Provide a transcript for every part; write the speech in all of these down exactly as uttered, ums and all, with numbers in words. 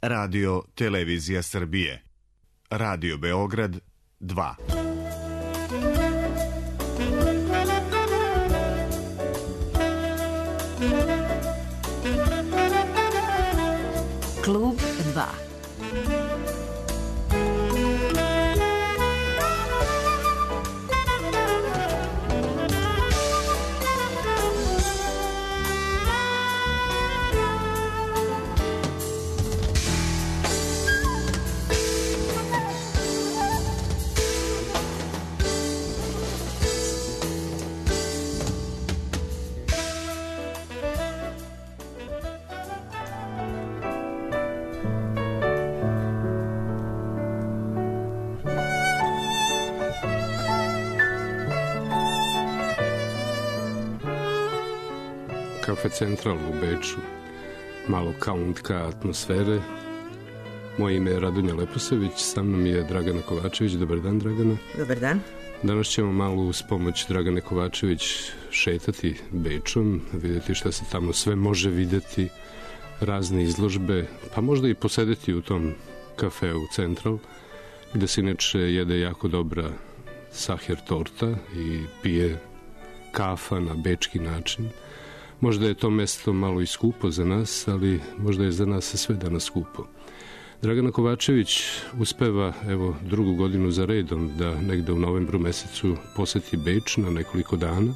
Radio Televizija Srbije. Radio Beograd dva. Klub dva. Kafe Central u Beču, malo kauntka atmosfere. Moje ime je Radonja Leposavić, sa mnom je Dragana Kovačević. Dobar dan, Dragana. Dobar dan. Danas ćemo malo uz pomoć Dragane Kovačević šetati Bečom, vidjeti šta se tamo sve može vidjeti, razne izložbe, pa možda i posedeti u tom kafeu Central, gde se inače jede jako dobra saher torta i pije kafa na bečki način. Možda je to mesto malo i skupo za nas, ali možda je za nas sve danas skupo. Dragana Kovačević uspeva, evo, drugu godinu za redom da negde u novembru mesecu poseti Beč na nekoliko dana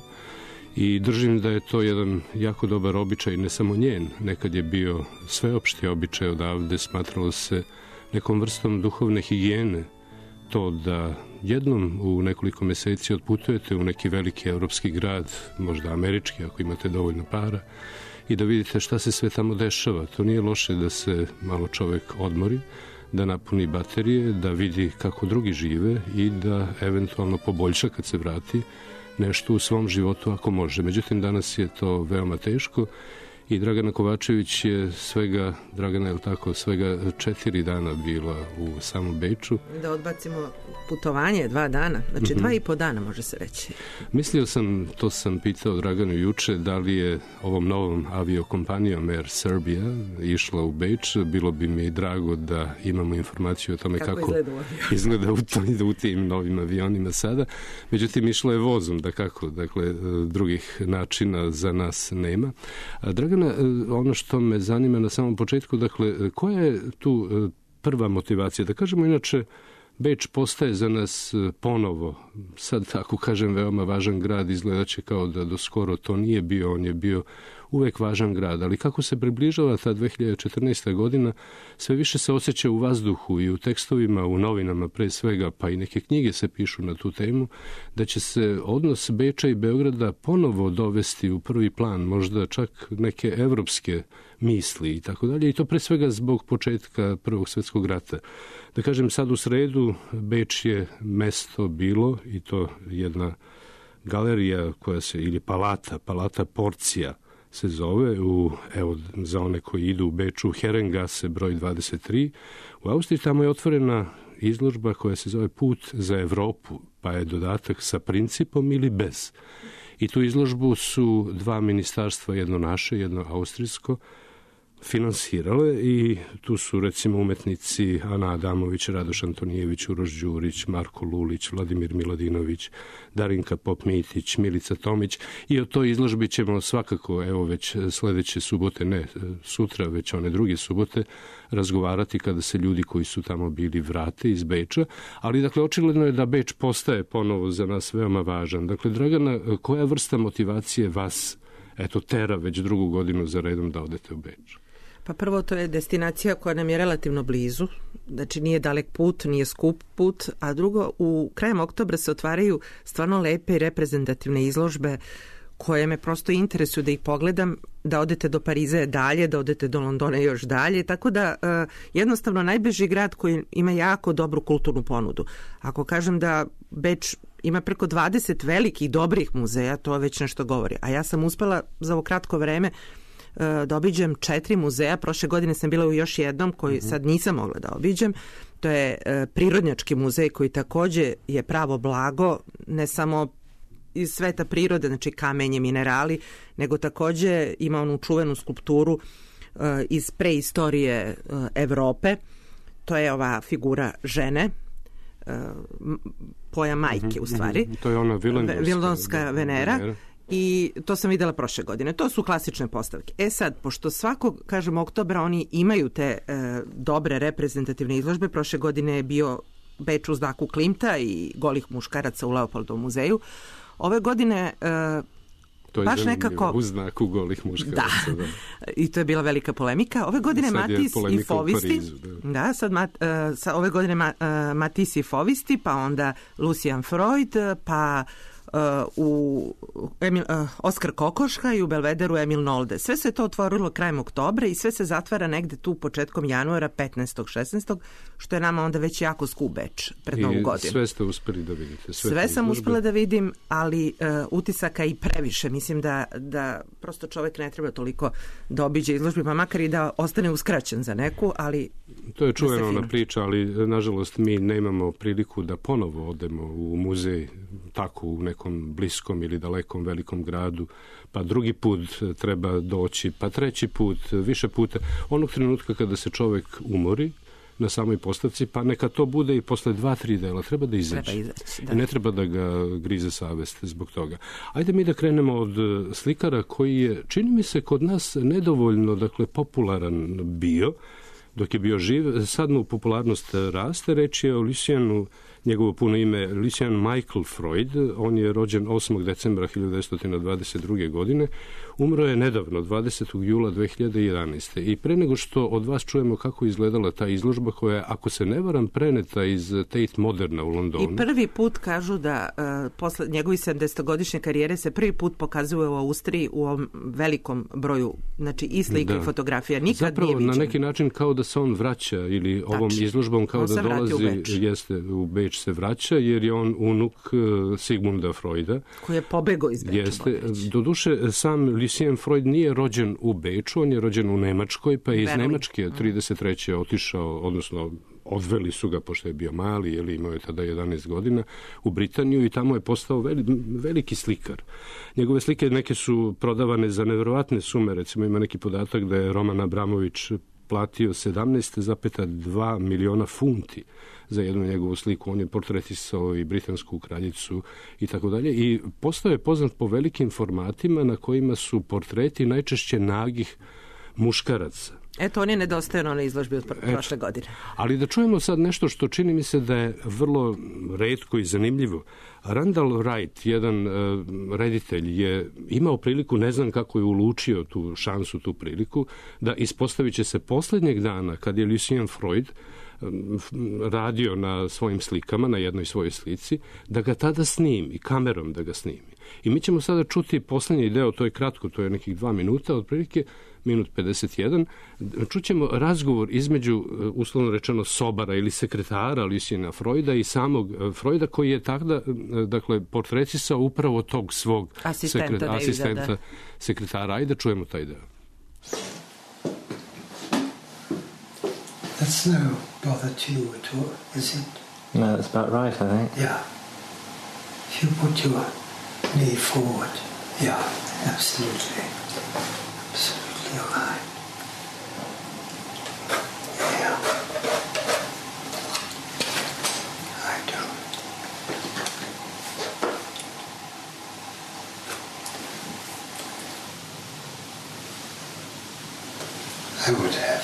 i držim da je to jedan jako dobar običaj, ne samo njen, nekad je bio sveopšti običaj odavde, smatralo se nekom vrstom duhovne higijene, to da jednom u nekoliko meseci otputujete u neki veliki evropski grad, možda američki ako imate dovoljno para, i da vidite šta se sve tamo dešava. To nije loše da se malo čovek odmori, da napuni baterije, da vidi kako drugi žive i da eventualno poboljša kad se vrati nešto u svom životu ako može. Međutim, danas je to veoma teško i Dragana Kovačević je svega, Dragana, je li tako, svega četiri dana bila u samom Beču. Da odbacimo putovanje, dva dana, znači mm-hmm. dva i po dana može se reći. Mislio sam, to sam pitao Draganu juče, da li je ovom novom aviokompanijom Air Serbia išla u Beč, bilo bi mi drago da imamo informaciju o tome kako, kako izgleda, izgleda u, to, u tim novim avionima sada. Međutim, išla je vozom, da kako, dakle, drugih načina za nas nema. A Dragana, ono što me zanima na samom početku, dakle, koja je tu prva motivacija? Da kažemo, inače, Beč postaje za nas ponovo, sad tako kažem, veoma važan grad, izgledaće kao da do skoro to nije bio, on je bio uvek važan grad, ali kako se približava ta dve hiljade četrnaesta. godina, sve više se osjeća u vazduhu i u tekstovima, u novinama pre svega, pa i neke knjige se pišu na tu temu, da će se odnos Beča i Beograda ponovo dovesti u prvi plan, možda čak neke evropske misli i tako dalje, i to pre svega zbog početka Prvog svjetskog rata. Da kažem, sad u sredu Beč je mesto bilo, i to jedna galerija koja se, ili palata, palata Porcija se zove, u, evo, za one koji idu u Beču, Herrengasse broj dvadeset tri. U Austriji tamo je otvorena izložba koja se zove Put za Evropu, pa je dodatak sa principom ili bez. I tu izložbu su dva ministarstva, jedno naše, jedno austrijsko, finansirale i tu su recimo umetnici Ana Adamović, Radoš Antonijević, Uroš Đurić, Marko Lulić, Vladimir Miladinović, Darinka Pop-Mitić, Milica Tomić, i o toj izložbi ćemo svakako, evo, već sledeće subote, ne sutra, već one druge subote, razgovarati kada se ljudi koji su tamo bili vrate iz Beča, ali dakle očigledno je da Beč postaje ponovo za nas veoma važan. Dakle, Dragana, koja vrsta motivacije vas, eto, tera već drugu godinu za redom da odete u Beč? Pa prvo, to je destinacija koja nam je relativno blizu, znači nije dalek put, nije skup put, a drugo, u krajem oktobra se otvaraju stvarno lepe i reprezentativne izložbe koje me prosto interesuju da ih pogledam, da odete do Pariza je dalje, da odete do Londona još dalje, tako da uh, jednostavno najbliži grad koji ima jako dobru kulturnu ponudu. Ako kažem da Beč ima preko dvadeset velikih dobrih muzeja, to već nešto govori. A ja sam uspela za ovo kratko vreme uh, da obiđem četiri muzeja. Prošle godine sam bila u još jednom koji mm-hmm. sad nisam mogla da obiđem. To je uh, Prirodnjački muzej koji takođe je pravo blago, ne samo iz sveta prirode, znači kamenje, minerali, nego takođe ima onu čuvenu skulpturu iz preistorije Evrope. To je ova figura žene, pojam majke u stvari. Mm-hmm. To je ona Vilendorska, Vilendorska Venera. Venera. I to sam videla prošle godine. To su klasične postavke. E sad, pošto svakog, kažem, oktobra oni imaju te e, dobre reprezentativne izložbe, prošle godine je bio Beč u znaku Klimta i golih muškaraca u Leopoldovom muzeju. Ove godine e, to je baš nekako u znaku golih muškaraca. Da. da. I to je bila velika polemika. Ove godine Matis i Fovisti. Parizu, da. da, sad mat, uh, sa ove godine ma, uh, Matis i Fovisti, pa onda Lucian Freud, pa uh, u Emil, uh, Oskar Kokoška i u Belvederu Emil Nolde. Sve se to otvorilo krajem oktobra i sve se zatvara negde tu početkom januara, petnaestog šesnaestog što je nama onda već jako skup Beč pred Novu godinu. I sve ste uspeli da vidite. Sve, sve sam uspela da vidim, ali uh, utisaka i previše. Mislim da, da prosto čovjek ne treba toliko da obiđe izložbi, pa makar i da ostane uskraćen za neku, ali to je čuvena ona priča, ali nažalost mi nemamo priliku da ponovo odemo u muzej tako u nekom bliskom ili dalekom velikom gradu, pa drugi put treba doći, pa treći put, više puta. Onog trenutka kada se čovjek umori na samoj postavci, pa neka to bude i posle dva, tri dela. Treba da izađe. Treba izaći, da. I ne treba da ga grize savest zbog toga. Ajde mi da krenemo od slikara koji je, čini mi se, kod nas nedovoljno, dakle, popularan bio, dok je bio živ. Sad mu popularnost raste. Reč je o Lucianu, njegovo puno ime Lucian Michael Freud. On je rođen osmog decembra hiljadu devetsto dvadeset druge. godine. Umro je nedavno, dvadesetog jula dve hiljade jedanaeste. I pre nego što od vas čujemo kako je izgledala ta izložba koja je, ako se ne varam, preneta iz Tate Moderna u Londonu. I prvi put kažu da uh, posle njegovi sedamdesetogodišnje karijere se prvi put pokazuje u Austriji u ovom velikom broju, znači i slika da. i fotografija. Nikad Zapravo, nije viđen. Na neki način kao da se on vraća ili Tač. ovom izložbom kao on da dolazi u Beč. Jeste, u Beč se vraća jer je on unuk uh, Sigmunda Freuda. Koji je pobegao iz Beča. Jeste. Doduše, sam Lucien Freud nije rođen u Beču, on je rođen u Nemačkoj, pa je iz Berlin. Nemačke trideset treće otišao, odnosno odveli su ga, pošto je bio mali, jer imao je tada jedanaest godina, u Britaniju i tamo je postao veli, veliki slikar. Njegove slike neke su prodavane za neverovatne sume, recimo ima neki podatak da je Roman Abramović platio sedamnaest zarez dva miliona funti za jednu njegovu sliku. On je portretisao i britansku kraljicu i tako dalje. I postao je poznat po velikim formatima na kojima su portreti najčešće nagih muškaraca. Eto, on je nedostajao na izložbi od prošle godine. Ali da čujemo sad nešto što čini mi se da je vrlo retko i zanimljivo. Randall Wright, jedan uh, reditelj, je imao priliku, ne znam kako je ulučio tu šansu, tu priliku, da ispostavit će se posljednjeg dana kad je Lucien Freud radio na svojim slikama, na jednoj svojoj slici, da ga tada snimi, kamerom da ga snimi. I mi ćemo sada čuti posljednji deo, to je kratko, to je nekih dva minuta, otprilike minut pedeset jedan, čućemo razgovor između, uslovno rečeno, sobara ili sekretara Luciana Freuda i samog Freuda, koji je tada, dakle, portretisao upravo tog svog asistenta, sekret, asistenta da. sekretara. Ajde čujemo taj deo. That's no bother to you at all, is it? No, that's about right, I think. Yeah. If you put your knee forward, yeah, absolutely. Absolutely all right. Yeah. I do. I would have.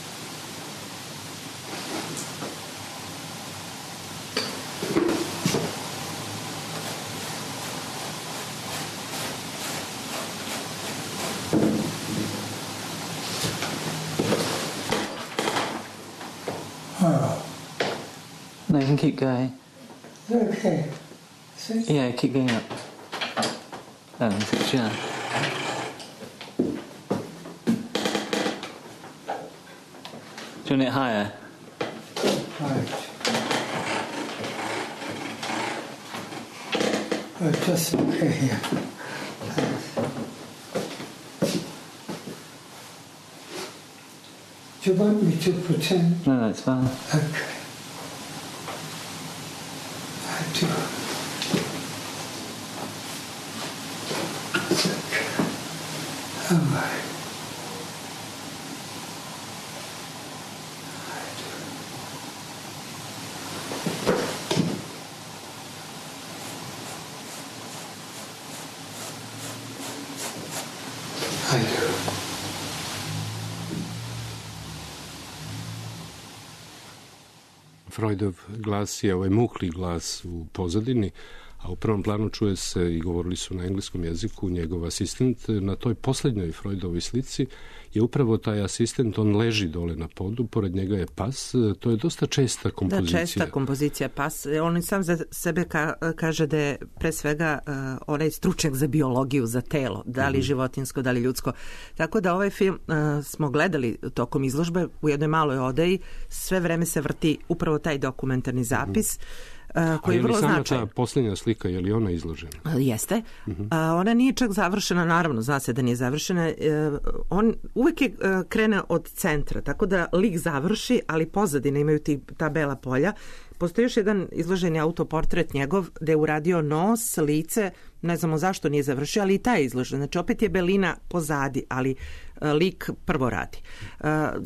No, you can keep going. Okay. See? Yeah, keep going up. Oh, that's a chair. Do you want it higher? Right. Oh, just okay here. Do you want me to pretend? No, no, it's fine. Okay. I do. It's okay. All right. Freudov glas je ovaj mukli glas u pozadini, a u prvom planu čuje se, i govorili su na engleskom jeziku, njegov asistent. Na toj posljednjoj Freudovoj slici je upravo taj asistent, on leži dole na podu, pored njega je pas. To je dosta česta kompozicija. Da, česta kompozicija pas. On sam za sebe ka, kaže da je pre svega uh, onaj stručnjak za biologiju, za telo, da li mm-hmm. životinsko, da li ljudsko. Tako da ovaj film uh, smo gledali tokom izložbe u jednoj maloj odaji, sve vreme se vrti upravo taj dokumentarni zapis. Mm-hmm. Uh, koji je vrlo značajan. A je li sama ta posljednja slika, je li ona izložena? Uh, jeste. Uh-huh. Uh, ona nije čak završena, naravno, zna se da nije završena. Uh, on uvek je uh, krene od centra, tako da lik završi, ali pozadine imaju ti, ta bela polja. Postoji još jedan izloženi autoportret njegov, gde je uradio nos, lice, ne znamo zašto nije završio, ali i taj je izložen. Znači, opet je belina pozadi, ali uh, lik prvo radi. Uh,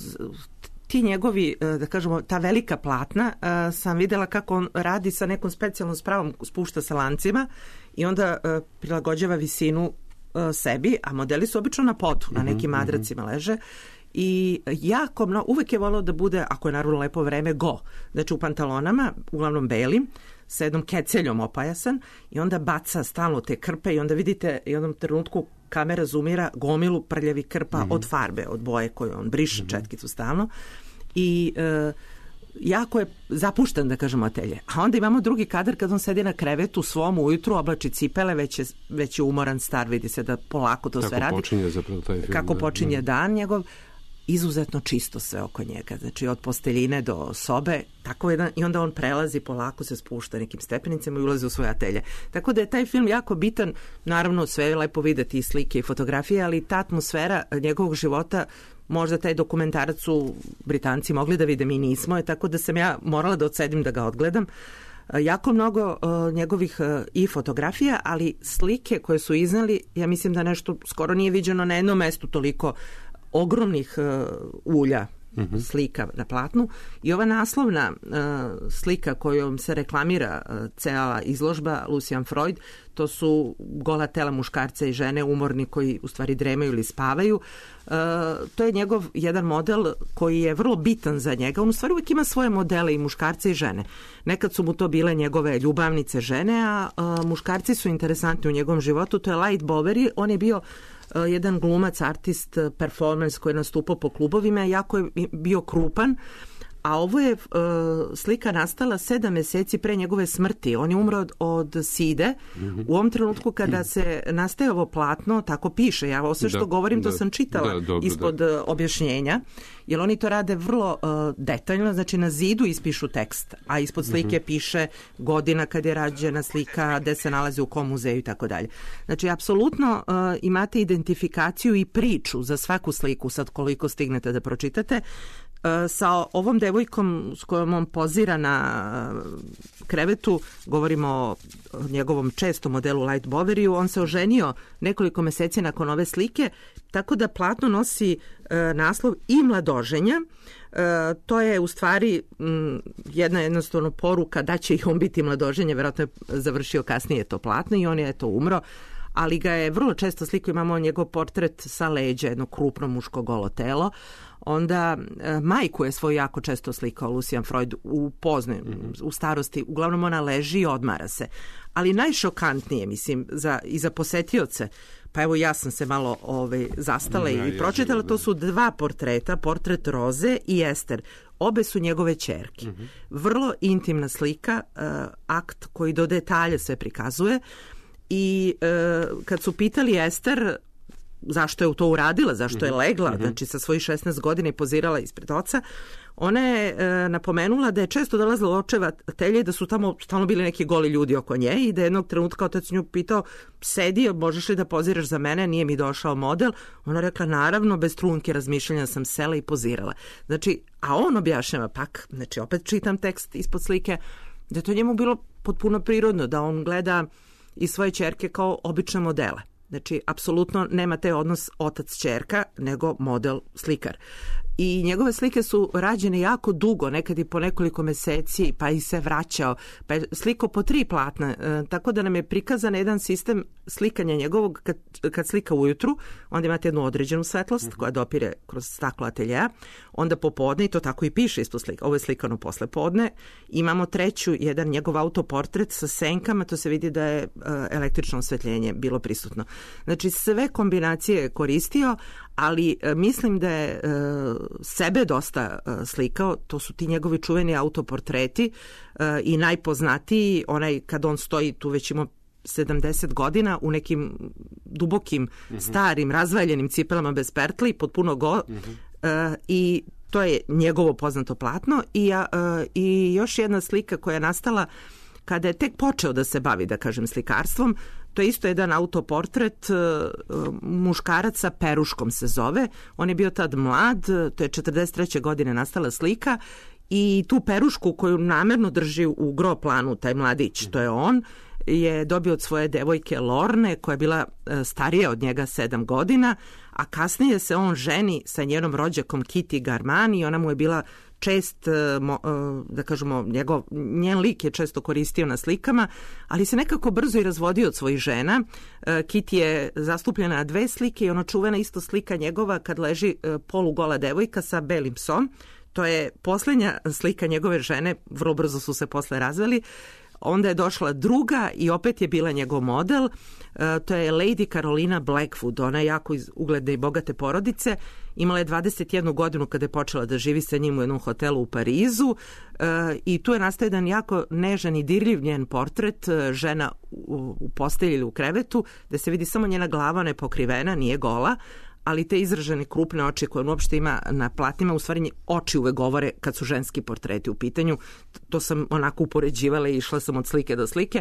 Ti njegovi, da kažemo, ta velika platna, sam videla kako on radi sa nekom specijalnom spravom, spušta sa lancima i onda prilagođava visinu sebi, a modeli su obično na podu, na nekim madracima leže. I jako mnogo, uvek je volao da bude, ako je naravno lepo vreme, go. Znači u pantalonama, uglavnom belim, sa jednom keceljom opajasan i onda baca stalno te krpe i onda vidite u jednom trenutku kamera zoomira gomilu prljavi krpa mm-hmm. od farbe, od boje koju on briše mm-hmm. četkicu stalno i e, jako je zapušten, da kažemo, atelje. A onda imamo drugi kadar kad on sedi na krevetu svom ujutru, oblači cipele, već je, već je umoran, star, vidi se da polako to kako sve radi. Kako počinje zapravo taj film. Kako da, počinje da. dan njegov. Izuzetno čisto sve oko njega, znači od posteljine do sobe, tako jedan, i onda on prelazi, polako se spušta nekim stepenicama i ulazi u svoje atelje. Tako da je taj film jako bitan, naravno sve je lepo videti i slike i fotografije, ali ta atmosfera njegovog života, možda taj dokumentarac su Britanci mogli da vide, mi nismo, tako da sam ja morala da odsedim da ga odgledam. Jako mnogo uh, njegovih uh, i fotografija, ali slike koje su iznali, ja mislim da nešto skoro nije viđeno na jednom mestu toliko ogromnih uh, ulja mm-hmm. slika na platnu i ova naslovna uh, slika kojom se reklamira uh, cela izložba Lucian Freud, to su gola tela muškarca i žene umorni koji u stvari dremaju ili spavaju. Uh, to je njegov jedan model koji je vrlo bitan za njega. On u stvari uvijek ima svoje modele i muškarce i žene. Nekad su mu to bile njegove ljubavnice žene, a uh, muškarci su interesantni u njegovom životu. To je Light Bowery, on je bio jedan glumac, artist, performance koji je nastupao po klubovima, jako je bio krupan, a ovo je uh, slika nastala sedam meseci pre njegove smrti. On je umro od, od side. Mm-hmm. U ovom trenutku kada se nastaje ovo platno, tako piše, ja ovo sve što da, govorim, da, to sam čitala da, dobro, ispod da. objašnjenja, jer oni to rade vrlo uh, detaljno, znači na zidu ispišu tekst, a ispod slike mm-hmm. piše godina kad je rađena slika, gde se nalazi u kom muzeju i tako dalje. Znači, apsolutno uh, imate identifikaciju i priču za svaku sliku, sad koliko stignete da pročitate. Sa ovom devojkom s kojom on pozira na krevetu, govorimo o njegovom čestom modelu Light Boweryu, on se oženio nekoliko meseci nakon ove slike, tako da platno nosi e, naslov I mladoženja. E, to je u stvari m, jedna jednostavno poruka da će i on biti mladoženje, verovatno je završio kasnije to platno i on je eto umro, ali ga je vrlo često sliku, imamo njegov portret sa leđa, jedno krupno muško golo telo. Onda e, majku je svoju jako često slikao Lucian Freud u poznoj, mm-hmm. u starosti. Uglavnom ona leži i odmara se. Ali najšokantnije, mislim, za, i za posetioce, pa evo ja sam se malo ovaj, zastala ja, i pročitala, ja, to su dva portreta, portret Roze i Ester. Obe su njegove ćerke. Mm-hmm. Vrlo intimna slika, e, akt koji do detalja sve prikazuje. I e, kad su pitali Ester zašto je to uradila, zašto je legla, mm-hmm. znači sa svojih šesnaest godina i pozirala ispred oca, ona je e, napomenula da je često dolazila u očeva atelje i da su tamo stalno bili neki goli ljudi oko nje i da je jednog trenutka otac nju pitao, sedi, možeš li da poziraš za mene, nije mi došao model. Ona rekla, naravno, bez trunke razmišljanja sam sela i pozirala. Znači, a on objašnjava pak, znači opet čitam tekst ispod slike, da je to njemu bilo potpuno prirodno, da on gleda i svoje ćerke kao obične modele. Znači, apsolutno nema taj odnos otac-ćerka, nego model-slikar. i njegove slike su rađene jako dugo, nekad i po nekoliko meseci, pa i se vraćao, pa je sliko po tri platna, e, tako da nam je prikazan jedan sistem slikanja njegovog, kad, kad slika ujutru, onda imate jednu određenu svetlost koja dopire kroz staklo ateljeja, onda popodne, i to tako i piše isto slika, ovo je slikano posle podne, imamo treću, jedan njegov autoportret sa senkama, to se vidi da je e, električno osvetljenje bilo prisutno. Znači sve kombinacije je koristio, ali e, mislim da je e, sebe dosta e, slikao, to su ti njegovi čuveni autoportreti e, i najpoznatiji, onaj kad on stoji tu već ima sedamdeset godina u nekim dubokim, mm-hmm. starim, razvaljenim cipelama bez pertli, potpuno go, mm-hmm. e, i to je njegovo poznato platno i, a, e, i još jedna slika koja je nastala kada je tek počeo da se bavi, da kažem, slikarstvom. To je isto jedan autoportret, muškarac sa peruškom se zove. On je bio tad mlad, to je četrdeset treće godine nastala slika i tu perušku koju namerno drži u gro planu taj mladić, to je on, je dobio od svoje devojke Lorne koja je bila starija od njega sedam godina, a kasnije se on ženi sa njenom rođakom Kitty Garmani i ona mu je bila čest, da kažemo, njegov, njen lik je često koristio na slikama, ali se nekako brzo i razvodio od svojih žena. Kitty je zastupljena na dve slike i ono čuvena isto slika njegova kad leži polugola devojka sa belim psom. To je posljednja slika njegove žene, vrlo brzo su se posle razveli. Onda je došla druga i opet je bila njegov model. To je Lady Carolina Blackwood, ona je jako iz ugledne i bogate porodice. Imala je dvadeset jednu godinu kada je počela da živi sa njim u jednom hotelu u Parizu i tu je nastao jedan jako nežan i dirljiv njen portret, žena u postelji ili u krevetu, gde se vidi samo njena glava, ona je pokrivena, nije gola, ali te izražene krupne oči koje on uopšte ima na platnima, u stvari oči uvek govore kad su ženski portreti u pitanju. To sam onako upoređivala i išla sam od slike do slike.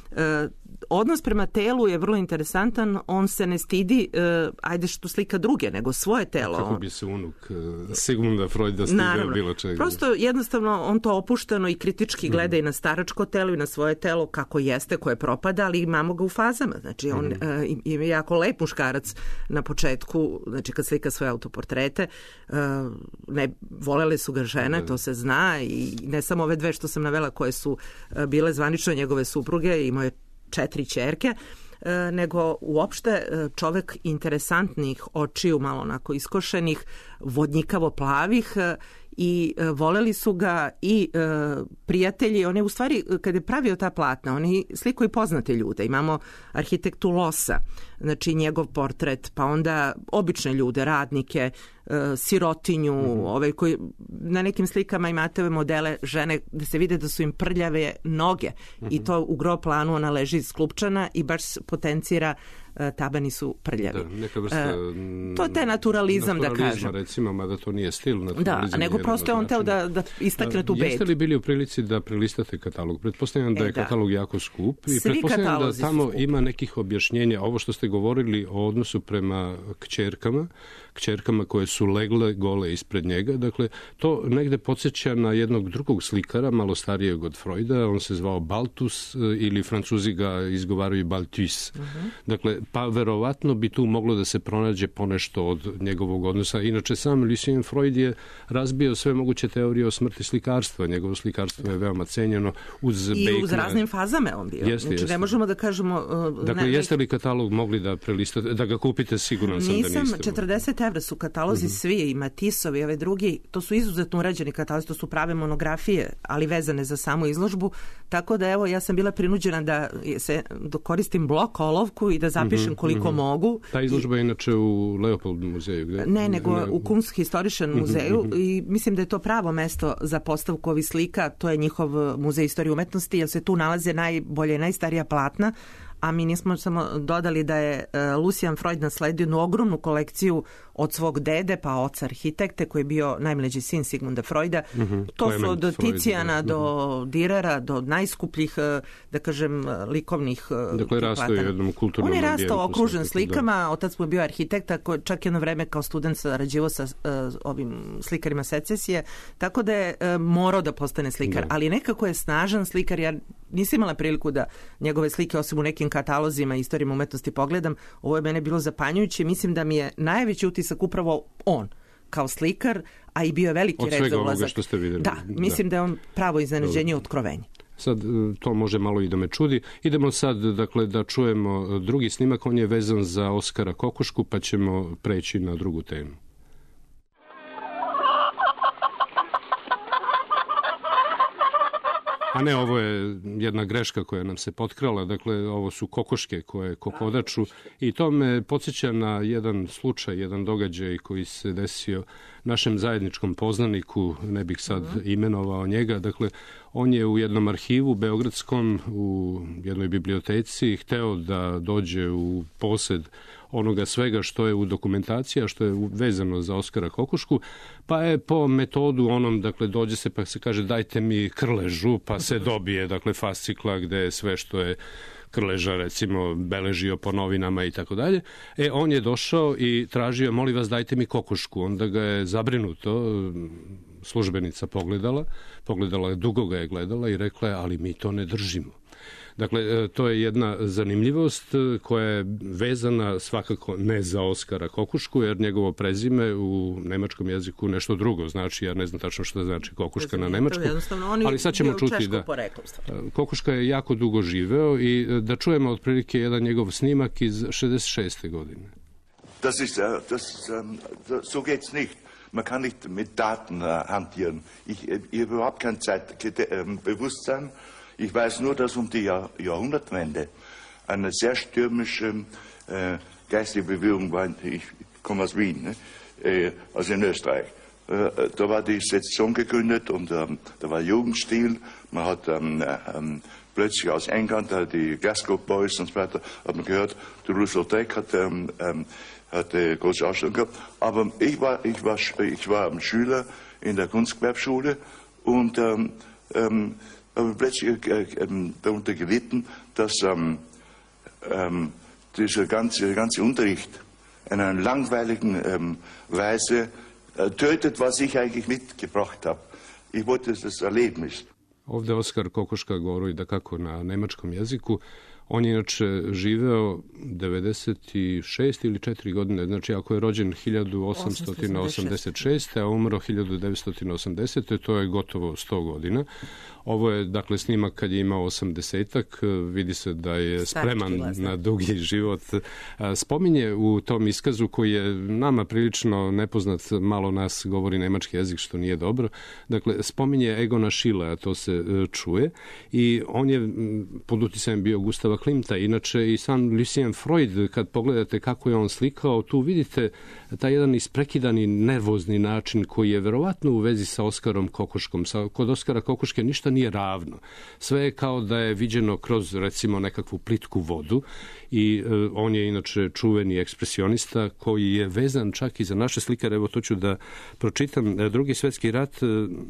E, odnos prema telu je vrlo interesantan, on se ne stidi e, ajde što slika druge, nego svoje telo. Kako bi se unuk Sigmunda Freuda stigao bilo čega. Prosto jednostavno on to opušteno i kritički gleda mm. i na staračko telo i na svoje telo kako jeste, koje propada, ali imamo ga u fazama. Znači on mm. e, ima jako lep muškarac na početku, znači kad slika svoje autoportrete, e, ne, volele su ga žene, da. To se zna, i ne samo ove dve što sam navela koje su e, bile zvanično njegove supruge i moje četiri ćerke, e, nego uopšte čovek interesantnih očiju, malo onako iskošenih, vodnikavo plavih, e, i e, voleli su ga i e, prijatelji. On je u stvari, kad je pravio ta platna, on je slikao i poznate ljude. Imamo arhitektu Losa, znači njegov portret, pa onda obične ljude, radnike, e, sirotinju, mm-hmm. ovaj koji na nekim slikama imate ove modele žene gde se vide da su im prljave noge, mm-hmm. i to u gro planu ona leži sklupčana i baš potencira tabani su prljavi. Da, neka vrsta, uh, to je taj naturalizam, da kažem. Recimo, mada to nije stil. Da, nego prosto on teo da, da istakne tu bedu. Jeste li bili u prilici da prelistate katalog? Pretpostavljam da je e, da. katalog jako skup i Svi pretpostavljam da tamo ima nekih objašnjenja. Ovo što ste govorili o odnosu prema kćerkama, kćerkama koje su legle gole ispred njega. Dakle, to negde podsjeća na jednog drugog slikara, malo starijeg od Freuda. On se zvao Balthus ili Francuzi ga izgovaraju Balthus. Uh-huh. Dakle, pa verovatno bi tu moglo da se pronađe ponešto od njegovog odnosa. Inače, sam Lucien Freud je razbio sve moguće teorije o smrti slikarstva. Njegovo slikarstvo je veoma cenjeno uz I Bacona. uz raznim fazama on bio. Jeste, znači, jeste. ne možemo da kažemo... Uh, dakle, ne, jeste li katalog mogli da prelistate, da ga kupite, siguran sam nisam, da niste. četrdeset evra su katalozi, uh-huh. svi, i Matisovi, ove drugi, to su izuzetno urađeni katalozi, to su prave monografije, ali vezane za samu izložbu, tako da evo, ja sam bila prinuđena da se da koristim blok olovku i da zapišem uh-huh, koliko uh-huh. mogu. Ta izložba je inače u Leopold muzeju. Gde? Ne, nego ne, u Kunsthistorischen uh-huh, muzeju uh-huh. i mislim da je to pravo mesto za postavku ovih slika, to je njihov muzej istorije umetnosti, jer se tu nalaze najbolje i najstarija platna, a mi nismo samo dodali da je uh, Lucien Freud nasledio jednu ogromnu kolekciju od svog dede, pa oca arhitekte, koji je bio najmlađi sin Sigmunda Freuda. Mm-hmm. To Clement su od Ticijana Freud, do mm-hmm. Direra, do najskupljih, da kažem, likovnih dakle, rastao je jednom kulturnom ambijentu. On je rastao okružen svakako, slikama, da. Otac mu je bio arhitekta, koji čak jedno vreme kao student sarađivao sa uh, ovim slikarima secesije, tako da je uh, morao da postane slikar. Da. Ali nekako je snažan slikar, ja nisam imala priliku da njegove slike, osim u nekim katalozima istorijama umetnosti pogledam. Ovo je mene bilo zapanjujuće. Mislim da mi je najveći utisak upravo on. kao slikar, a i bio je veliki red za ulazak. Od svega ovoga što ste vidjeli. Da, mislim da, da je on pravo iznenađenje i otkrovenje. Sad to može malo i da me čudi. Idemo sad dakle, da čujemo drugi snimak, on je vezan za Oskara Kokošku, pa ćemo preći na drugu temu. A ne, ovo je jedna greška koja nam se potkrala, dakle ovo su kokoške koje kokodaču i to me podsjeća na jedan slučaj, jedan događaj koji se desio našem zajedničkom poznaniku, ne bih sad imenovao njega, dakle on je u jednom arhivu beogradskom, u jednoj biblioteci hteo da dođe u posed onoga svega što je u dokumentaciji, a što je vezano za Oskara Kokošku, pa je po metodu onom, dakle, dođe se pa se kaže dajte mi krležu, pa se dobije, dakle, fascikla gde je sve što je Krleža, recimo, beležio po novinama i tako dalje. E, on je došao i tražio, molim vas, dajte mi kokošku. Onda ga je zabrinuto službenica pogledala, pogledala, dugo ga je gledala i rekla je, ali mi to ne držimo. Dakle, to je jedna zanimljivost koja je vezana svakako ne za Oskara Kokošku, jer njegovo prezime u nemačkom jeziku nešto drugo znači, ja ne znam tačno što znači kokoška na nemačkom, ali sad ćemo čuti da Kokoška je jako dugo živeo i da čujemo otprilike jedan njegov snimak iz šezdeset šeste godine. Das ist, das, so geht's nicht. Man kann nicht mit Daten hantieren. Ich, ich habe überhaupt kein Zeitbewusstsein. Ich weiß nur, dass um die Jahr, Jahrhundertwende eine sehr stürmische äh, geistige Bewegung war. Ich komme aus Wien, ne? äh, also in Österreich. Äh, da war die Sezession gegründet und ähm, da war Jugendstil. Man hat ähm, ähm, plötzlich aus England, äh, die Glasgow Boys und so weiter, hat man gehört, der Rousseau-Deck hat, ähm, ähm, hat äh, große Ausstellung gehabt. Aber ich war, ich war, ich war ein Schüler in der Kunstgewerbeschule und ähm, ähm, aber plötzlich äh, äh, darunter gelitten, dass ähm, ähm, dieser ganze, ganze Unterricht in einer langweiligen ähm, Weise äh, tötet, was ich eigentlich mitgebracht habe. Ich wollte das Erlebnis. Ovde Oskar Kokoška govori da kako na nemačkom jeziku. On je inače živeo devedeset šest ili četiri godine, znači ako je rođen hiljadu osamsto osamdeset šeste. a umro hiljadu devetsto osamdesete. to je gotovo sto godina. Ovo je, dakle, snimak kad je imao osamdesetak, vidi se da je spreman na dugi život. Spominje u tom iskazu koji je nama prilično nepoznat, malo nas govori nemački jezik, što nije dobro. Dakle, spominje Egona Schillea, to se čuje, i on je pod uticajem bio Gustava Klimta. Inače, i sam Lucien Freud, kad pogledate kako je on slikao, tu vidite taj jedan isprekidani, nervozni način koji je verovatno u vezi sa Oskarom Kokoškom. Sa, kod Oskara Kokoške ništa nije ravno. Sve je kao da je viđeno kroz, recimo, nekakvu plitku vodu i e, on je inače čuveni ekspresionista koji je vezan čak i za naše slikare. Evo, to ću da pročitam. Drugi svetski rat e,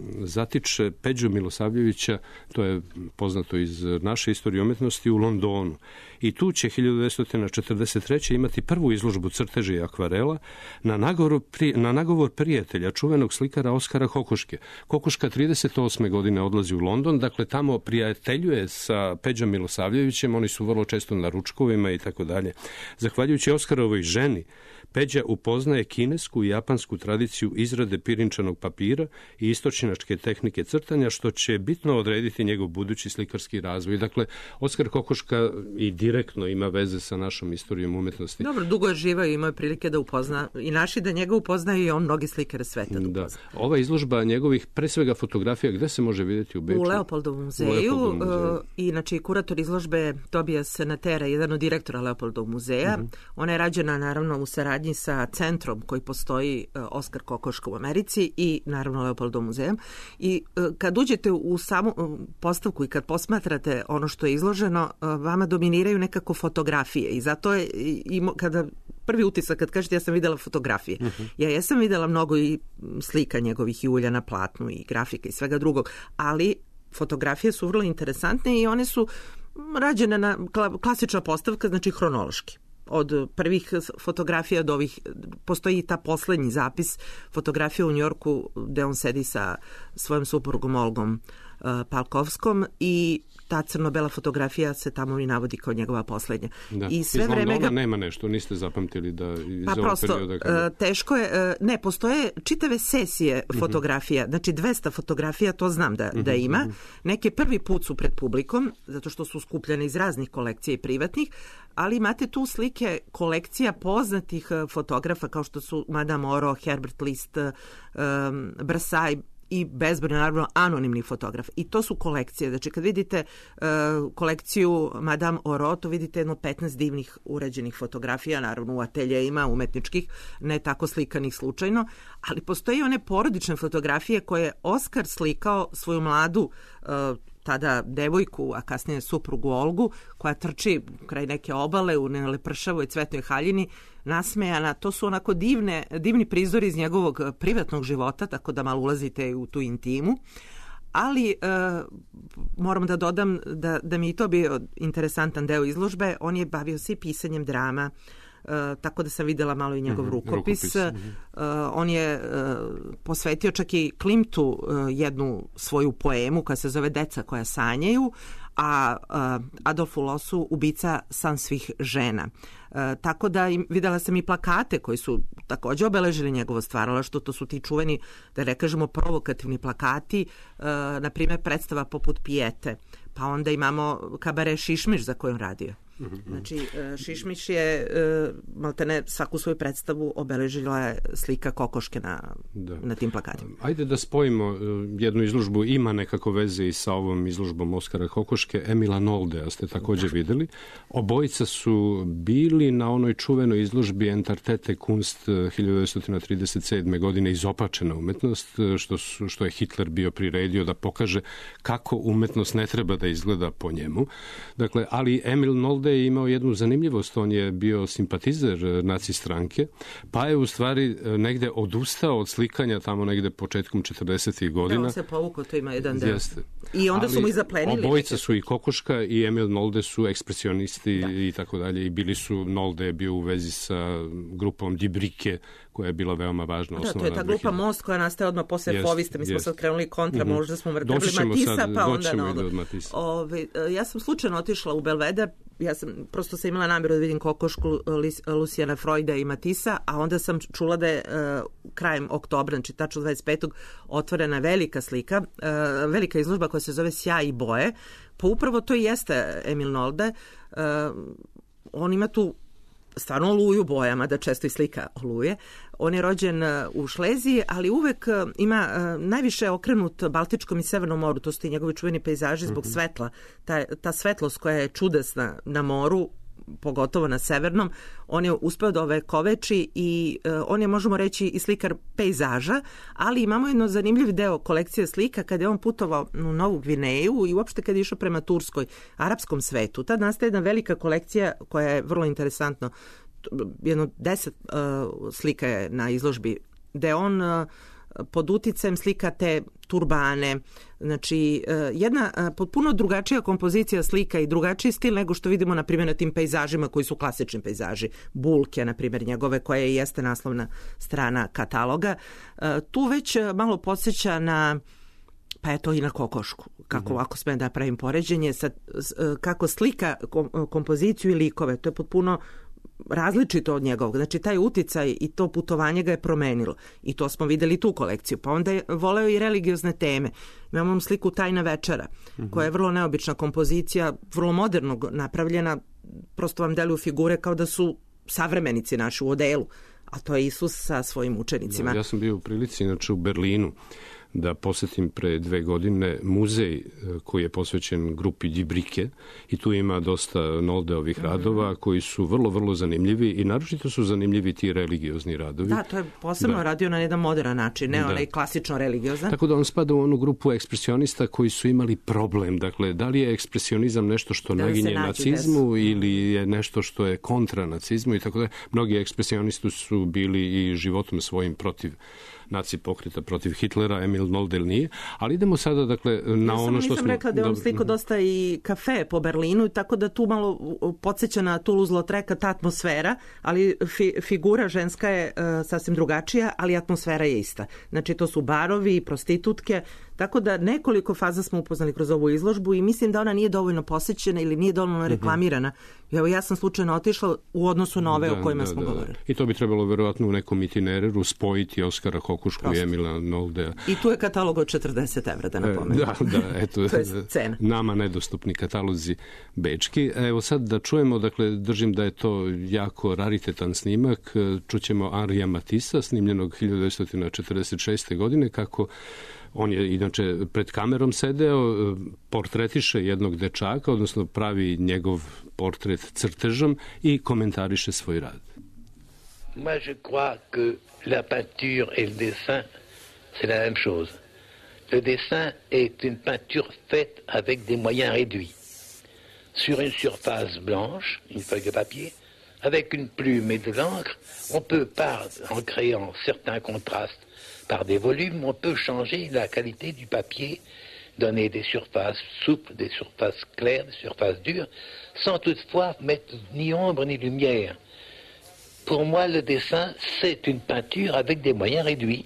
zatiče Peđu Milosavljevića, to je poznato iz naše istorije umetnosti, u Londonu. I tu će hiljadu devetsto četrdeset treće. imati prvu izložbu crteža i akvarela na nagovor, na nagovor prijatelja, čuvenog slikara Oskara Kokoške. Kokoška trideset osme godine odlazi u London, dakle tamo prijateljuje sa Peđom Milosavljevićem, oni su vrlo često na ručkovima i tako dalje. Zahvaljujući Oskarovoj ženi, Peđa upoznaje kinesku i japansku tradiciju izrade pirinčanog papira i istočnjačke tehnike crtanja, što će bitno odrediti njegov budući slikarski razvoj. Dakle, Oskar Kokoška i direktno ima veze sa našom istorijom umetnosti. Dobro, dugo je živao i imao prilike da upozna i naši da njega upoznaju i on mnogi slikare sveta da upozna. Da. Ova izložba njegovih, pre svega fotografija, gde se može vidjeti u Beču? U Leopoldovom muzeju. U Leopoldovom muzeju. Uh, inače, kurator izložbe Tobias Natera, jedan od direktora Leopoldovog muzeja. Uh-huh. Ona je rađena, naravno, u saradnji sa centrom koji postoji uh, Oskar Kokoška u Americi i naravno Leopoldov muzejem. I uh, kad uđete u samu uh, postavku i kad posmatrate ono što je izloženo, uh, vama dominiraju nekako fotografije i zato je i, kada prvi utisak kad kažete ja sam videla fotografije. Uh-huh. Ja jesam videla mnogo i slika njegovih i ulja na platnu i grafike i svega drugog, ali fotografije su vrlo interesantne i one su rađene na klasična postavka, znači hronološki. Od prvih fotografija do ovih, postoji i ta poslednji zapis, fotografija u Njorku gde on sedi sa svojom suprugom Olgom Palkovskom i ta crno-bela fotografija se tamo i navodi kao njegova posljednja. Da. I sve Znam vreme da ga... ona nema nešto, niste zapamtili da iz pa ovog prosto, perioda... Kada... teško je, ne, postoje čitave sesije fotografija, mm-hmm. znači dvesta fotografija, to znam da, mm-hmm. da ima. Neke prvi put su pred publikom, zato što su skupljene iz raznih kolekcija i privatnih, ali imate tu slike kolekcija poznatih fotografa kao što su Madame Oro, Herbert List, um, Brassai, i bezbroj, naravno, anonimnih fotografa. I to su kolekcije. Znači, kad vidite uh, kolekciju Madame Oro, to vidite jedno petnaest divnih uređenih fotografija, naravno u ateljejima umetničkih, ne tako slikanih slučajno, ali postoje one porodične fotografije koje je Oskar slikao svoju mladu uh, tada devojku, a kasnije suprugu Olgu, koja trči kraj neke obale u nelepršavoj cvetnoj haljini, nasmejana. To su onako divne, divni prizori iz njegovog privatnog života, tako da malo ulazite u tu intimu. Ali e, moram da dodam da, da mi i to bio interesantan deo izložbe. On je bavio se i pisanjem drama, Uh, tako da sam videla malo i njegov mm-hmm, rukopis. rukopis. Mm-hmm. Uh, on je uh, posvetio čak i Klimtu uh, jednu svoju poemu koja se zove Deca koja sanjaju, a uh, Adolfu Lossu Ubica san svih žena. Uh, tako da im, videla sam i plakate koji su također obeležili njegovo stvaralaštvo, to su ti čuveni, da ne kažemo, provokativni plakati, uh, na primjer predstava poput Pijete, pa onda imamo kabare Šišmiš za koju on radio. Znači, Šišmiš je maltene svaku svoju predstavu obeležila je slika kokoške na, na tim plakatima. Ajde da spojimo jednu izložbu, ima nekako veze i sa ovom izložbom Oskara Kokoške, Emila Noldea ste također da. vidjeli. Obojica su bili na onoj čuvenoj izložbi Entartete Kunst hiljadu devetsto trideset sedme. godine izopačena umetnost, što, su, što je Hitler bio priredio da pokaže kako umetnost ne treba da izgleda po njemu. Dakle, ali Emil Nolde je imao jednu zanimljivost, on je bio simpatizer naci stranke, pa je u stvari negde odustao od slikanja tamo negde početkom četrdesetih godina. Da, on se povukao, to ima jedan deo. I onda ali su mu i zaplenili. Obojica su i Kokoška i Emil Nolde su ekspresionisti da. i tako dalje i bili su, Nolde je bio u vezi sa grupom Die Bricke, koja je bila veoma važna. Da, to je ta grupa Most koja nastaje odmah posle yes, Foviste. Mi smo yes. sad krenuli kontra, mm-hmm. možda smo vrtili Matisa, sad, pa onda na ovo. Ove, ja sam slučajno otišla u Belveder, ja sam, prosto sam imala namjeru da vidim Kokošku, Lucijana Freuda i Matisa, a onda sam čula da je uh, krajem oktobra, znači tačno dvadeset petog otvorena velika slika, uh, velika izložba koja se zove Sjaj i boje. Pa upravo to i jeste Emil Nolde. Uh, on ima tu stvarno oluju bojama, da često i slika oluje. On je rođen u Šleziji, ali uvek ima najviše okrenut Baltičkom i Severnom moru. To su ti njegovi čuveni pejzaži zbog mm-hmm. svetla. Ta, ta svetlost koja je čudesna na moru, pogotovo na severnom, on je uspeo da ovekoveči i uh, on je, možemo reći, i slikar pejzaža, ali imamo jedno zanimljiv deo kolekcije slika kada je on putovao u Novu Gvineju i uopšte kada je išao prema Turskoj, arapskom svetu. Tad nastaje jedna velika kolekcija koja je vrlo interesantno. Jedno deset uh, slika je na izložbi gde on uh, pod uticajem slika te turbane, znači jedna potpuno drugačija kompozicija slika i drugačiji stil nego što vidimo na primjer na tim pejzažima koji su klasični pejzaži. Bulke, na primjer njegove, koja je jeste naslovna strana kataloga. Tu već malo podsjeća na, pa eto i na Kokošku, kako mm-hmm. ako smijem da pravim poređenje, sa, kako slika kompoziciju i likove, to je potpuno različito od njegovog. Znači, taj uticaj i to putovanje ga je promenilo. I to smo videli tu kolekciju. Pa onda je voleo i religiozne teme. Imamo sliku Tajna večera, mm-hmm. koja je vrlo neobična kompozicija, vrlo modernog napravljena. Prosto vam deluju figure kao da su savremenici naši u odelu. A to je Isus sa svojim učenicima. Da, ja sam bio u prilici, inače, u Berlinu, da posjetim pre dve godine muzej koji je posvećen grupi Die Bricke i tu ima dosta Noldeovih radova koji su vrlo, vrlo zanimljivi i naročito su zanimljivi ti religiozni radovi. Da, to je posebno da. radio na jedan modern način, ne da. onaj klasično religiozan. Tako da on spada u onu grupu ekspresionista koji su imali problem. Dakle, da li je ekspresionizam nešto što da naginje nacizmu des. ili je nešto što je kontra nacizmu i tako da. Mnogi ekspresionisti su bili i životom svojim protiv naci pokreta protiv Hitlera, Emil Nolde nije, ali idemo sada dakle na ja ono što smo... Ja sam rekla da je on sliko dosta i kafe po Berlinu, tako da tu malo podsjeća na Toulouse-Lautreka ta atmosfera, ali fi, figura ženska je uh, sasvim drugačija, ali atmosfera je ista. Znači to su barovi, prostitutke, Tako da nekoliko faza smo upoznali kroz ovu izložbu i mislim da ona nije dovoljno posećena ili nije dovoljno reklamirana. Evo, ja sam slučajno otišla u odnosu na ove da, o kojima da, smo da, govorili. I to bi trebalo verovatno u nekom itinereru spojiti Oskara Kokušku Prosto. i Emila Noldea. I tu je katalog od četrdeset evra, da napomenem. Da, da, eto, to je cena. Nama nedostupni katalozi bečki. Evo sad da čujemo, dakle, držim da je to jako raritetan snimak. Čućemo Henrija Matissa, snimljenog hiljadu devetsto četrdeset šeste. godine, kako on je inače pred kamerom sedeo, portretiše jednog dečaka, odnosno pravi njegov portret crtežom i komentariše svoj rad. Moi je crois que la peinture et le dessin c'est la même chose. Le dessin est une peinture faite avec des moyens réduits. Sur une surface blanche, une feuille de papier, avec une plume et de l'encre, on peut, par, en créant certains contrastes par des volumes, on peut changer la qualité du papier, donner des surfaces souples, des surfaces claires, des surfaces dures, sans toutefois mettre ni ombre ni lumière. Pour moi, le dessin, c'est une peinture avec des moyens réduits.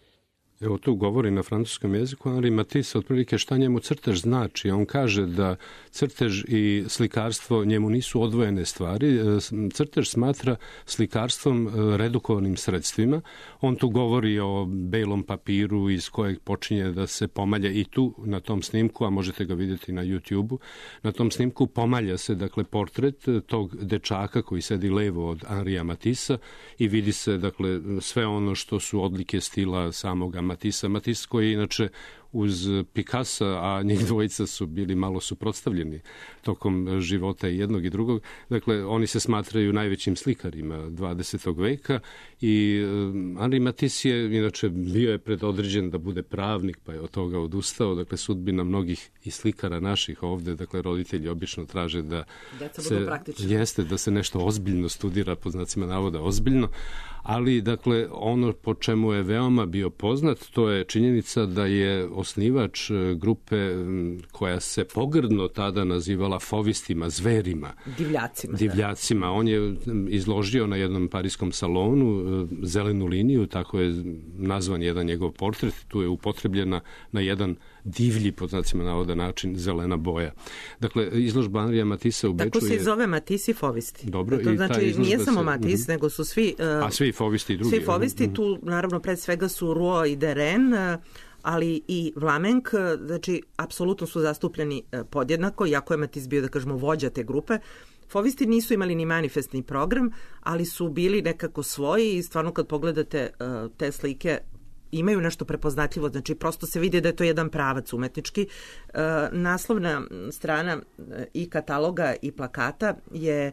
Evo tu govori na francuskom jeziku, ali Matisse otprilike šta njemu crtež znači. On kaže da crtež i slikarstvo njemu nisu odvojene stvari. Crtež smatra slikarstvom redukovanim sredstvima. On tu govori o belom papiru iz kojeg počinje da se pomalja i tu na tom snimku, a možete ga vidjeti na YouTube-u, na tom snimku pomalja se dakle portret tog dečaka koji sedi levo od Henrija Matissa i vidi se dakle sve ono što su odlike stila samog Matissa. Matisse koji inače uz Picassa, a njih dvojica su bili malo suprotstavljeni tokom života i jednog i drugog. Dakle, oni se smatraju najvećim slikarima dvadesetog veka i Henri Matisse je inače bio je predodređen da bude pravnik, pa je od toga odustao. Dakle, sudbina mnogih i slikara naših ovde, dakle, roditelji obično traže da se, jeste, da se nešto ozbiljno studira, po znacima navoda ozbiljno, ali, dakle, ono po čemu je veoma bio poznat, to je činjenica da je osnivač grupe koja se pogrdno tada nazivala fovistima, zverima. Divljacima. Divljacima. Da. On je izložio na jednom pariskom salonu zelenu liniju, tako je nazvan jedan njegov portret, tu je upotrebljena na jedan divlji, pod znacima navoda, način zelena boja. Dakle, izložba Henrija Matissa u Beču je... Tako se i zove Matisse i fovisti. Dobro. To znači, nije samo se... Matisse, uh-huh. nego su svi... Uh, A svi fovisti i drugi. Svi fovisti, uh-huh. tu naravno pred svega su Rouault i Derain, uh, ali i Vlamenk, znači, apsolutno su zastupljeni uh, podjednako, iako je Matisse bio, da kažemo, vođa te grupe. Fovisti nisu imali ni manifestni program, ali su bili nekako svoji i stvarno kad pogledate uh, te slike, imaju nešto prepoznatljivo, znači prosto se vidi da je to jedan pravac umetnički. E, naslovna strana i kataloga i plakata je e,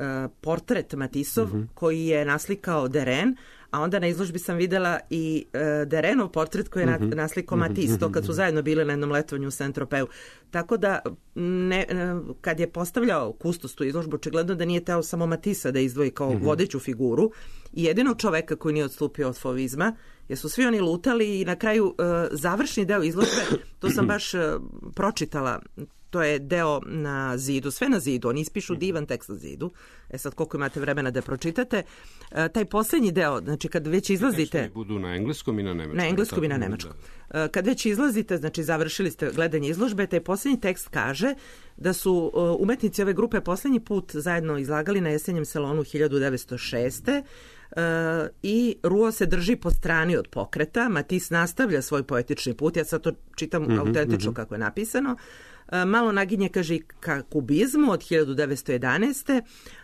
portret Matissov mm-hmm. koji je naslikao Derain, a onda na izložbi sam videla i e, Derainov portret koji je mm-hmm. naslikao mm-hmm. Matisse, to kad su zajedno bile na jednom letovanju u Saint-Tropez. Tako da ne, kad je postavljao kustos tu izložbu, očigledno da nije teo samo Matissa da izdvoji kao mm-hmm. vodeću figuru i jedinog čoveka koji nije odstupio od fovizma, jer su svi oni lutali i na kraju uh, završni deo izložbe, to sam baš uh, pročitala, to je deo na zidu, sve na zidu, oni ispišu divan tekst na zidu, e sad koliko imate vremena da pročitate, uh, taj posljednji deo, znači kad već izlazite... Tekstovi budu na engleskom i na nemačkom. Na engleskom i na nemačkom. Uh, kad već izlazite, znači završili ste gledanje izložbe, taj posljednji tekst kaže da su uh, umetnici ove grupe posljednji put zajedno izlagali na jesenjem salonu hiljadu devetsto šeste. Uh, i Rouault se drži po strani od pokreta, Matisse nastavlja svoj poetični put, ja sad to čitam mm-hmm, autentično mm-hmm. kako je napisano, uh, malo naginje kaže i ka kubizmu od hiljadu devetsto jedanaeste.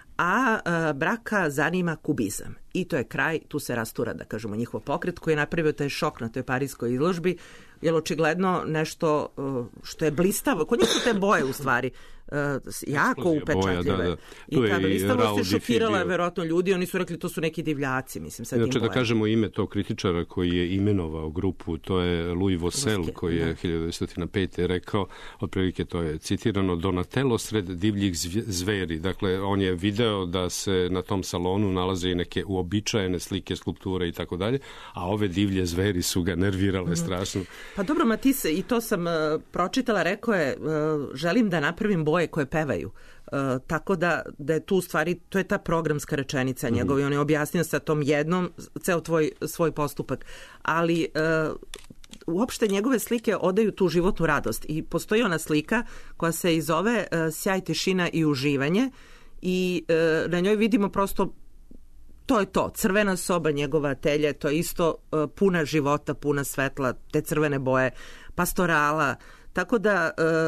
a uh, Braka zanima kubizam. I to je kraj, tu se rastura, da kažemo, njihov pokret koji je napravio taj šok na toj parijskoj izložbi, jer očigledno nešto uh, što je blistavo, kod njih su te boje u stvari uh, jako upečatljive. Da, da. I ta blistavost je šokirala verovatno ljudi, oni su rekli to su neki divljaci, mislim, sa tim Znači, da kažemo ime tog kritičara koji je imenovao grupu, to je Louis Vaucel, Voske, koji je da. hiljadu devetsto pete rekao, otprilike to je citirano, Donatello sred divljih zveri. Dakle, on je video da se na tom salonu nalaze i neke uobičajene slike, skulpture i tako dalje, a ove divlje zveri su ga nervirale mm. strašno. Pa dobro, Matisse, i to sam uh, pročitala, rekao je, uh, želim da napravim boje koje pevaju. Uh, tako da, da je tu u stvari, to je ta programska rečenica njegova, mm-hmm. on je objasnio sa tom jednom ceo tvoj, svoj postupak. Ali uh, uopšte njegove slike odaju tu životnu radost i postoji ona slika koja se i zove Sjaj, tišina i uživanje i na njoj vidimo prosto to je to, crvena soba, njegova atelje, to je isto puna života, puna svetla, te crvene boje, pastorala, tako da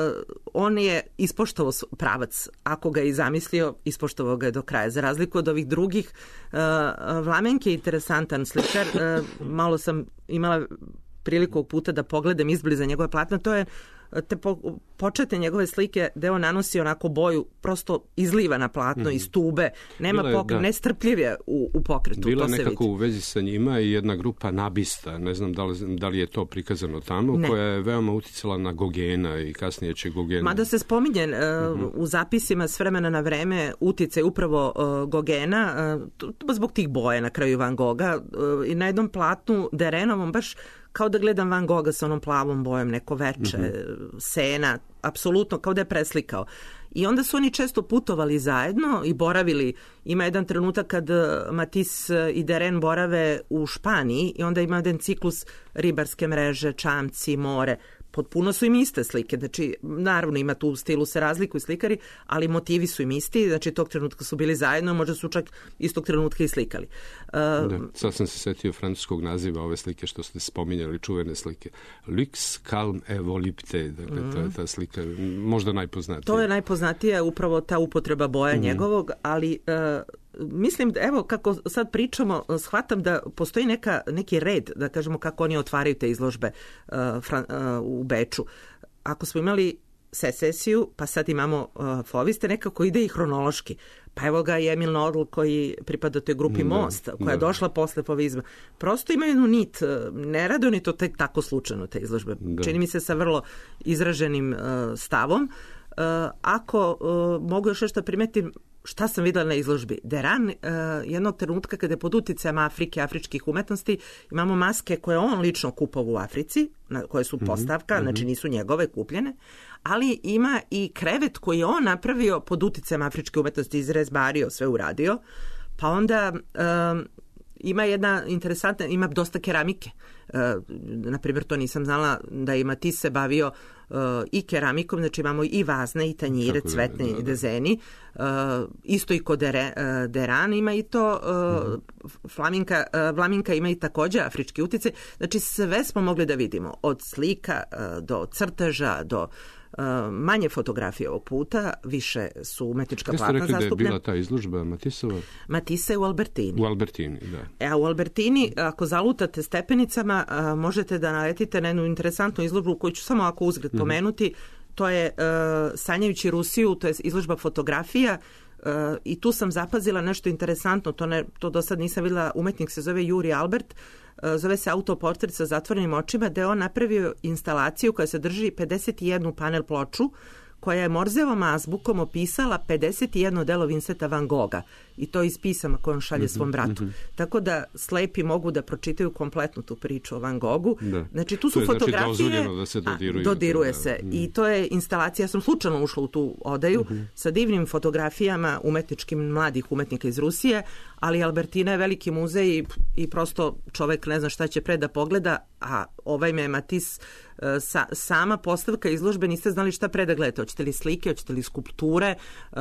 on je ispoštovao pravac, ako ga je i zamislio, ispoštovao ga je do kraja. Za razliku od ovih drugih, Vlamenk je interesantan slikar, malo sam imala priliku puta da pogledam izbliza njegove platna, to je te po, početne njegove slike gde on nanosi onako boju, prosto izliva na platno mm-hmm. iz tube, nema je, pokret, nestrpljiv je u, u pokretu. Bila to se nekako vidi. U vezi sa njima i jedna grupa nabista, ne znam da li, da li je to prikazano tamo, ne. Koja je veoma uticala na Gogena i kasnije će Gogena. Mada se spominje uh, mm-hmm. u zapisima s vremena na vreme uticaj upravo uh, Gogena, uh, zbog tih boja na kraju Van Gogha uh, i na jednom platnu Derenovom baš kao da gledam Van Gogha sa onom plavom bojom, neko veče, mm-hmm. sena, apsolutno, kao da je preslikao. I onda su oni često putovali zajedno i boravili. Ima jedan trenutak kad Matisse i Deren borave u Španiji i onda ima jedan ciklus ribarske mreže, čamci, more. Potpuno su im iste slike, znači naravno ima tu u stilu se razlikuju slikari, ali motivi su im isti, znači tog trenutka su bili zajedno, možda su čak istog trenutka i slikali. Uh, da, sad sam se setio francuskog naziva ove slike što ste spominjali, čuvene slike. Lux, calme et volupté, dakle mm. to je ta slika možda najpoznatija. To je najpoznatija upravo ta upotreba boja mm. njegovog, ali uh, mislim, evo kako sad pričamo, shvatam da postoji neka, neki red, da kažemo kako oni otvaraju te izložbe uh, fran, uh, u Beču. Ako smo imali secesiju, pa sad imamo uh, Foviste, nekako ide i hronološki. Pa evo ga i Emil Nodl koji pripada toj grupi da, Most, koja da. je došla posle Fovizma. Prosto imaju jednu nit, ne rade oni to tek tako slučajno, te izložbe. Da. Čini mi se sa vrlo izraženim uh, stavom. Uh, ako uh, mogu još nešto primetim, šta sam videla na izložbi? Deran, uh, jednog trenutka kada je pod uticajem Afrike, afričkih umetnosti, imamo maske koje on lično kupovao u Africi, na, koje su postavka, mm-hmm. znači nisu njegove kupljene, ali ima i krevet koji je on napravio pod uticajem afričke umetnosti, izrezbario, sve uradio, pa onda um, ima jedna interesantna, ima dosta keramike. Uh, na primjer, to nisam znala da je Matisse se bavio uh, i keramikom, znači imamo i vazne i tanjire, tako cvetne da, da, da. i dezeni. Uh, isto i kod Dere, uh, Deran ima i to, uh, mm-hmm. Flaminka, uh, Vlaminka ima i takođe afrički utice. Znači sve smo mogli da vidimo, od slika uh, do crteža, do Uh, manje fotografije ovog puta, više su umetnička platna zastupljena. Jeste rekli da je bila ta izložba Matissova? Matisse u Albertini. U Albertini, da. E, a u Albertini, ako zalutate stepenicama, uh, možete da naletite na jednu interesantnu izložbu koju ću samo ako uzgled mm-hmm. pomenuti. To je uh, Sanjajući Rusiju, to je izložba fotografija. Uh, i tu sam zapazila nešto interesantno, to, ne, to do sad nisam videla, umetnik se zove Juri Albert, uh, zove se Autoportret sa zatvorenim očima, da je on napravio instalaciju koja sadrži pedeset jedan panel ploču, koja je Morzevom azbukom opisala pedeset jedno delo Vincenta Van Gogha i to iz pisama koje on šalje svom bratu. Mm-hmm. Tako da slepi mogu da pročitaju kompletnu tu priču o Van Goghu. Da. Znači tu su to fotografije, znači da se dodiruju. A, dodiruje da, se. Mm. I to je instalacija, ja sam slučajno ušla u tu odaju mm-hmm. sa divnim fotografijama umetničkim mladih umetnika iz Rusije, ali Albertina je veliki muzej i, i prosto čovek ne zna šta će pre da pogleda, a ovaj me Matisse Sa, sama postavka izložbe niste znali šta pre da gledate. Hoćete li slike, hoćete li skulpture, uh,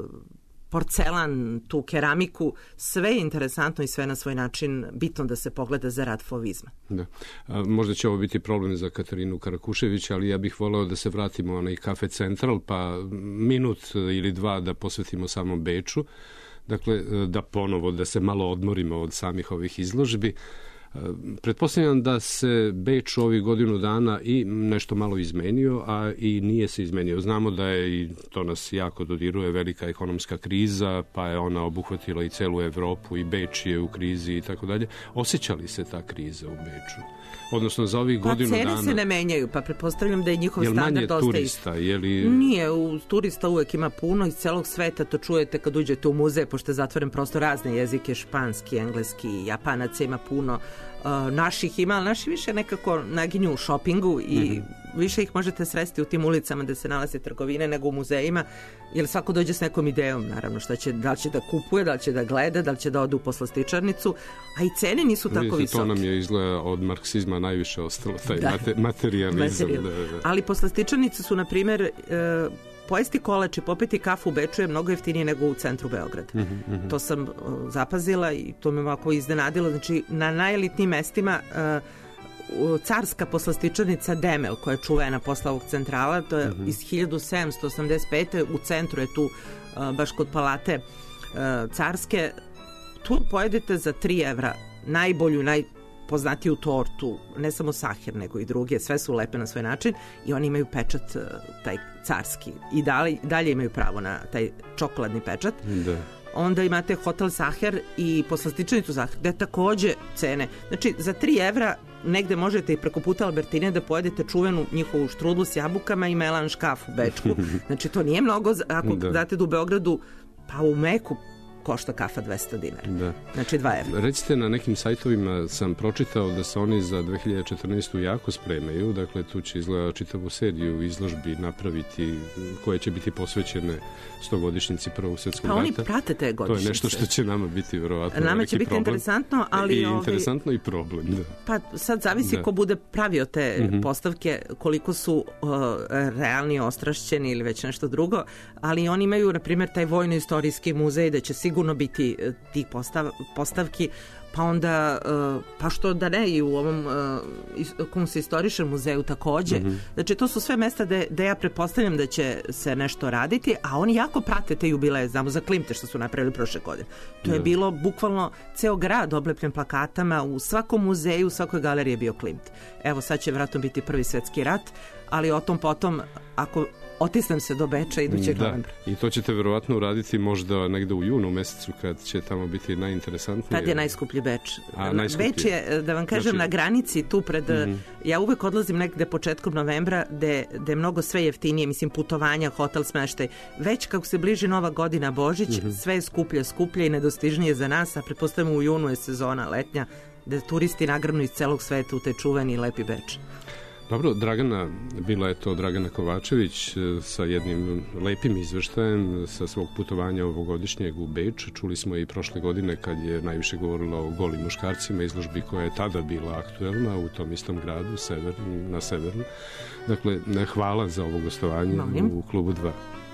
porcelan, tu keramiku, sve je interesantno i sve na svoj način bitno da se pogleda za rad Fovizma. Da. A, možda će ovo biti problem za Katarinu Karakušević, ali ja bih voleo da se vratimo na onaj Kafe Central, pa minut ili dva da posvetimo samom Beču. Dakle, da ponovo, da se malo odmorimo od samih ovih izložbi. Pretpostavljam da se Beč ovih godinu dana i nešto malo izmenio, a i nije se izmenio. Znamo da je, i to nas jako dodiruje, velika ekonomska kriza, pa je ona obuhvatila i celu Evropu i Beč je u krizi i tako dalje. Osjeća li se ta kriza u Beču? Odnosno za ovih pa godinu dana... Pa cene se ne menjaju, pa pretpostavljam da je njihov jel standard dosta turista, je li... Nije, u turista uvek ima puno iz celog sveta, to čujete kad uđete u muzej, pošto je zatvoren prostor, razne jezike, španski, engleski, japanaca ima puno, uh, naših ima, ali naši više nekako naginju u šopingu i mm-hmm. više ih možete sresti u tim ulicama gde se nalaze trgovine nego u muzejima, jer svako dođe s nekom idejom, naravno, šta će, da li će da kupuje, da li će da gleda, da li će da ode u poslastičarnicu, a i cene nisu tako Vidite, visoke. To nam je izgleda od marksizma najviše ostalo, taj da. mate, materijalizam. Materijal. Da, da. Ali poslastičarnice su, na primjer, e, pojesti kolač i popiti kafu u Beču je mnogo jeftinije nego u centru Beograda. Mm-hmm, mm-hmm. To sam uh, zapazila i to me ovako iznenadilo. Znači, na najelitnijim mestima uh, carska poslastičarnica Demel, koja je čuvena posle ovog centrala, to je mm-hmm. iz hiljadu sedamsto osamdeset pete. U centru je tu, uh, baš kod palate uh, carske. Tu pojedete za tri evra najbolju, naj poznatiju tortu, ne samo Sahir, nego i druge, sve su lepe na svoj način i oni imaju pečat taj carski i dalje, dalje imaju pravo na taj čokoladni pečat. Da. Onda imate hotel Sahir i poslastičarnicu Sahir, gde takođe cene. Znači, za tri evra negde možete i preko puta Albertine da pojedete čuvenu njihovu štrudlu s jabukama i melanž kafu bečku. Znači, to nije mnogo, ako da. date da u Beogradu, pa u Meku košta kafa dvesta dinara. Da. Znači dva evra. Recite, na nekim sajtovima sam pročitao da se oni za dve hiljade četrnaestu. jako spremaju, dakle tu će izgleda čitavu seriju izložbi napraviti koje će biti posvećene stogodišnjici Prvog svjetskog rata. Pa oni prate te godišnjice. To je nešto što će nama biti verovatno nama će biti problem. Interesantno, ali I ovi... interesantno i problem. Da. Pa sad zavisi da. ko bude pravio te mm-hmm. postavke, koliko su uh, realni, ostrašćeni ili već nešto drugo, ali oni imaju, na primjer, taj vojno-istorijski muzej da će sigurno biti tih postav, postavki, pa onda, uh, pa što da ne, i u ovom uh, Kunstistorišem muzeju takođe. Mm-hmm. Znači, to su sve mesta gde, gde ja pretpostavljam da će se nešto raditi, a oni jako prate te jubileje, znamo za Klimte što su napravili prošle godine. To je mm. bilo bukvalno ceo grad oblepljen plakatama, u svakom muzeju, u svakoj galeriji je bio Klimt. Evo, sad će vratno biti Prvi svetski rat, ali o tom potom, ako otisnem se do Beča idućeg novembra. I to ćete verovatno uraditi možda negde u junu mesecu kad će tamo biti najinteresantnije. Tad je najskuplji Beč. A, najskuplji. Beč je, da vam kažem, znači... na granici tu pred... Mm-hmm. Ja uvek odlazim negde početkom novembra gde je mnogo sve jeftinije, mislim, putovanja, hotel, smeštaj. Već kako se bliži Nova godina, Božić, mm-hmm. sve je skuplje, skuplje i nedostižnije za nas, a pretpostavljamo u junu je sezona letnja, gde turisti nagrnu iz celog sveta u taj čuveni lepi Beč. Dobro, Dragana, bila je to Dragana Kovačević sa jednim lepim izveštajem sa svog putovanja ovogodišnjeg u Beč. Čuli smo i prošle godine kad je najviše govorila o golim muškarcima, izložbi koja je tada bila aktuelna u tom istom gradu, sever, na severnu. Dakle, hvala za ovo gostovanje Molim. u Klubu dva.